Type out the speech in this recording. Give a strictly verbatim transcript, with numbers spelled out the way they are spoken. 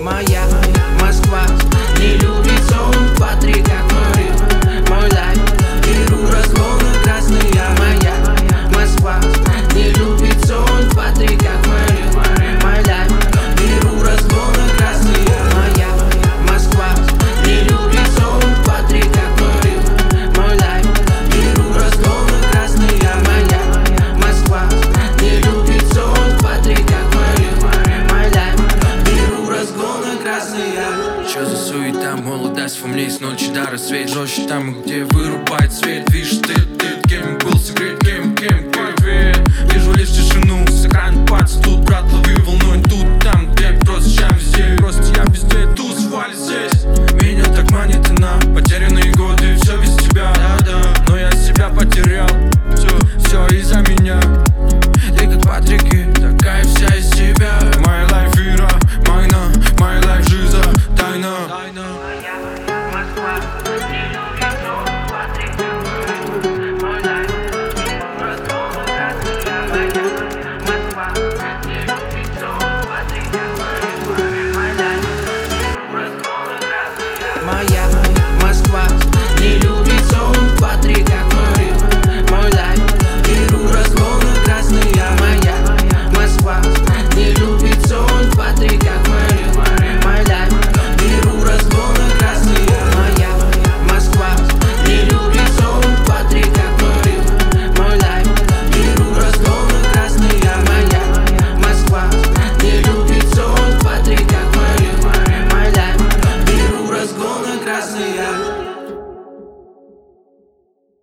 Моя Москва не любит сон, Патрик как мой, мой лайф. Беру разгоны красные. Моя Москва не любит сон, Патрик как мой, мой лайф. Беру разгоны красные. Моя Москва не любит сон, Патрик как мой, мой лайф. Беру разгоны красные. Моя Москва не любит сон, Патрик как мой, мой лайф. Беру разгоны красные. Чё за суета, молодость во мне с ночи до рассвет. Жестче там, где вырубает свет. Видишь ты, ты, кем был секрет, кем, кем, кем. Вижу лишь тишину, с экрана пац. Тут, брат, лови волной, тут, там, где просто я везде. Просто я везде, тут свали здесь. Меня так манит она, потерянные годы. Все без тебя, да-да, но я себя потерял. Все, все из-за меня. Ты как Патрики, такая вся из себя. My life ира, майна, my life жиза, тайна. Москва не любит сон, Патрик как мой, мой лайф. Разгоны красные. Моя Москва не любит сон, Патрик как мой, мой лайф. Разгоны красные. Моя Москва не любит сон, Патрик как мой, мой лайф. Беру разгоны красные. Моя Москва не любит сон, Патрик как мой, мой лайф. Беру разгоны красные. Моя Москва не любит сон, Патрик как мой, мой лайф. Беру разгоны красные. Моя Москва не любит сон, Патрик как мой, мой лайф. Беру разгоны красные.